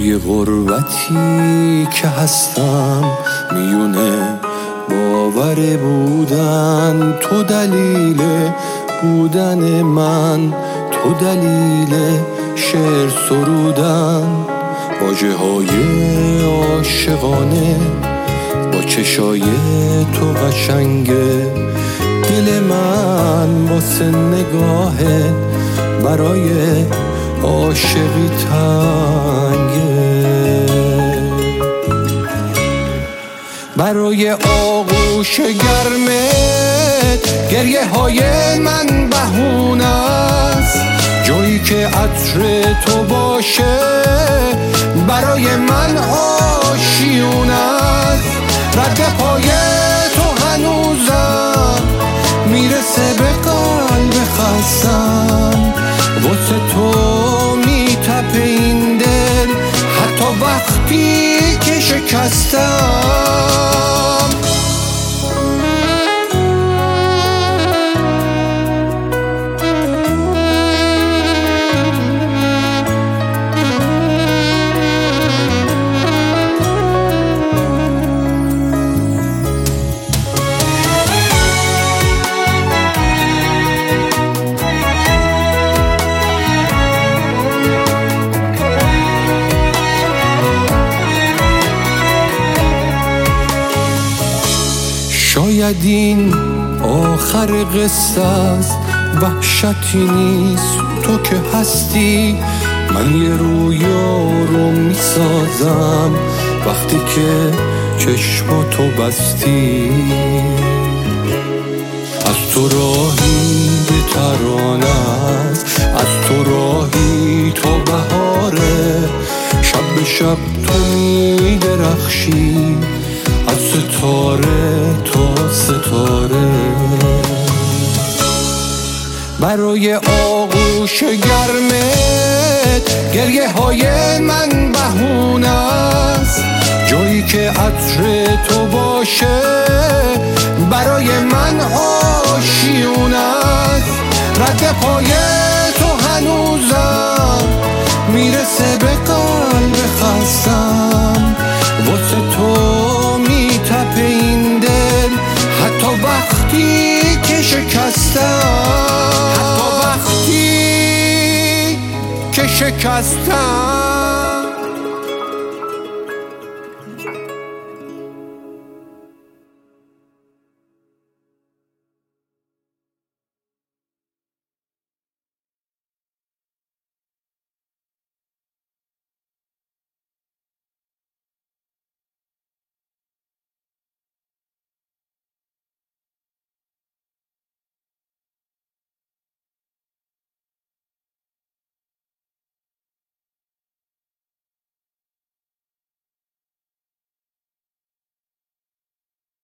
توی غربتی که هستم میونه باور بودن تو دلیل بودن من، تو دلیل شعر سرودن، واژه‌های عاشقانه با چشای تو قشنگه، دل من واسه نگاهت برای عاشقی تنگه، برای آغوش گرمت گریه های من بهونه است، جایی که عطر تو باشه برای من آشیونه است، رد پای تو هنوزم میرسه به قلب خستم، واسه تو میتپه این دل حتی وقتی که شکستم. شاید این آخر قصه است، وحشتی نیست تو که هستی، من یه رویا رو میسازم وقتی که چشماتو بستی، از تو راهی به ترانه است، از تو راهی تا بهاره، شب به شب تو میدرخشی از ستاره تا ستاره، برای آغوش گرمت گریه های من بهونه است، جایی که عطر تو باشه برای من آشیونه است، رد پای تو هنوزم میرسه به قلب خستم، واسه تو میتپه این دل حتی وقتی که شکستم، حتی وقتی که شکستم.